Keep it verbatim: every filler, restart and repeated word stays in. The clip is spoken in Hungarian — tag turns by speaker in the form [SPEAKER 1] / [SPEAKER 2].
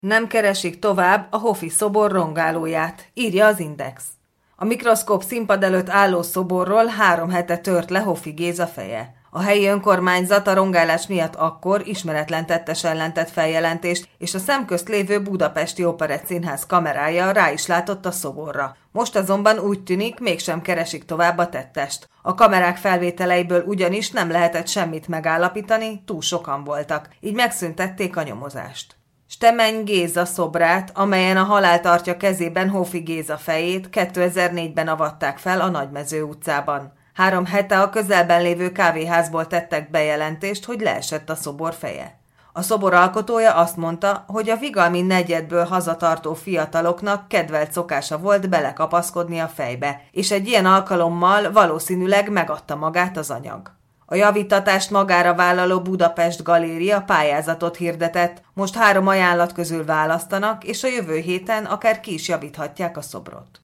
[SPEAKER 1] Nem keresik tovább a Hofi szobor rongálóját, írja az Index. A mikroszkóp színpad előtt álló szoborról három hete tört le Hofi Géza feje. A helyi önkormányzat a rongálás miatt akkor ismeretlen tettes ellen tett feljelentést, és a szemközt lévő Budapesti Operettszínház kamerája rá is látott a szoborra. Most azonban úgy tűnik, mégsem keresik tovább a tettest. A kamerák felvételeiből ugyanis nem lehetett semmit megállapítani, túl sokan voltak, így megszüntették a nyomozást. Stemeny Géza szobrát, amelyen a halál tartja kezében Hofi Géza fejét, kétezer-négyben avatták fel a Nagymező utcában. Három hete a közelben lévő kávéházból tettek bejelentést, hogy leesett a szobor feje. A szobor alkotója azt mondta, hogy a vigalmi negyedből hazatartó fiataloknak kedvelt szokása volt belekapaszkodni a fejbe, és egy ilyen alkalommal valószínűleg megadta magát az anyag. A javítatást magára vállaló Budapest Galéria pályázatot hirdetett, most három ajánlat közül választanak, és a jövő héten akár ki is javíthatják a szobrot.